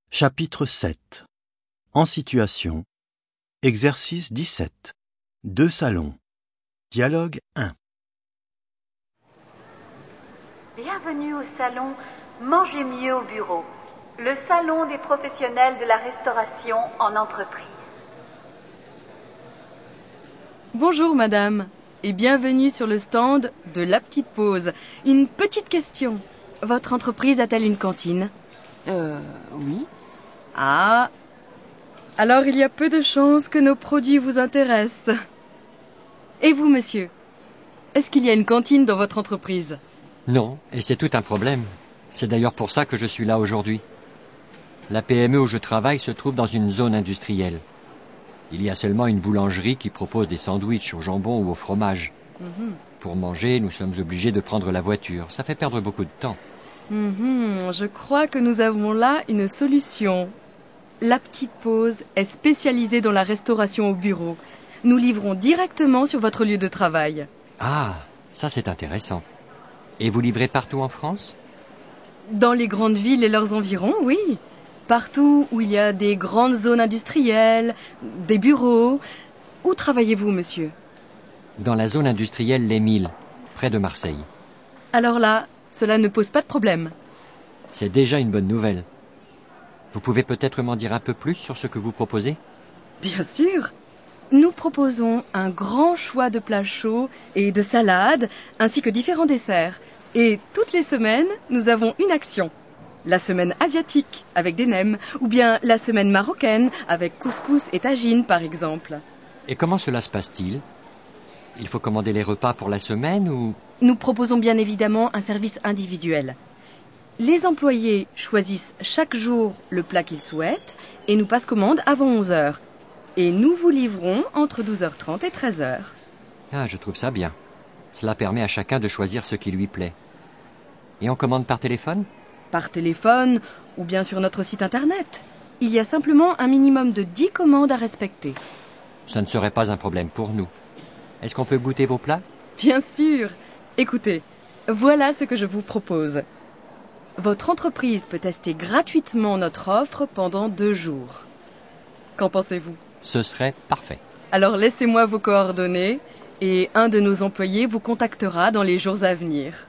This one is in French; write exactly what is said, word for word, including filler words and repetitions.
Chapitre sept. En situation. Exercice dix-sept. Deux salons. Dialogue un. Bienvenue au salon Manger mieux au bureau, le salon des professionnels de la restauration en entreprise. Bonjour madame, et bienvenue sur le stand de La Petite Pause. Une petite question. Votre entreprise a-t-elle une cantine ? Euh, oui. Ah, alors il y a peu de chances que nos produits vous intéressent. Et vous, monsieur, est-ce qu'il y a une cantine dans votre entreprise ? Non, et c'est tout un problème. C'est d'ailleurs pour ça que je suis là aujourd'hui. La P M E où je travaille se trouve dans une zone industrielle. Il y a seulement une boulangerie qui propose des sandwichs au jambon ou au fromage. Mhm. Pour manger, nous sommes obligés de prendre la voiture. Ça fait perdre beaucoup de temps. Mhm, je crois que nous avons là une solution. La Petite Pause est spécialisée dans la restauration au bureau. Nous livrons directement sur votre lieu de travail. Ah, ça c'est intéressant. Et vous livrez partout en France ? Dans les grandes villes et leurs environs, oui. Partout où il y a des grandes zones industrielles, des bureaux. Où travaillez-vous, monsieur ? Dans la zone industrielle Les Milles, près de Marseille. Alors là, cela ne pose pas de problème. C'est déjà une bonne nouvelle. Vous pouvez peut-être m'en dire un peu plus sur ce que vous proposez ? Bien sûr. Nous proposons un grand choix de plats chauds et de salades, ainsi que différents desserts. Et toutes les semaines, nous avons une action. La semaine asiatique, avec des nems, ou bien la semaine marocaine, avec couscous et tagine, par exemple. Et comment cela se passe-t-il ? Il faut commander les repas pour la semaine ou... Nous proposons bien évidemment un service individuel. Les employés choisissent chaque jour le plat qu'ils souhaitent et nous passent commande avant onze heures. Et nous vous livrons entre douze heures trente et treize heures. Ah, je trouve ça bien. Cela permet à chacun de choisir ce qui lui plaît. Et on commande par téléphone ? Par téléphone ou bien sur notre site internet. Il y a simplement un minimum de dix commandes à respecter. Ça ne serait pas un problème pour nous. Est-ce qu'on peut goûter vos plats ? Bien sûr. Écoutez, voilà ce que je vous propose. Votre entreprise peut tester gratuitement notre offre pendant deux jours. Qu'en pensez-vous ? Ce serait parfait. Alors laissez-moi vos coordonnées et un de nos employés vous contactera dans les jours à venir.